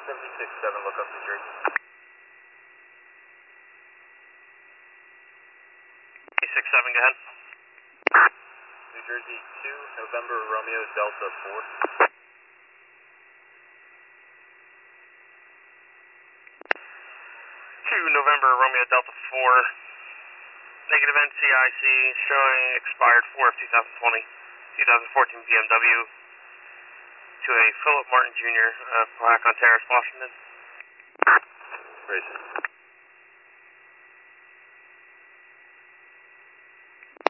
76-7, look up New Jersey. 6-7, go ahead. New Jersey 2, November Romeo Delta 4. 2 November Romeo Delta 4. Negative NCIC showing expired 4 of 2020, 2014 BMW to a Philip Martin Jr., Pocahontas Terrace, Washington. Racing.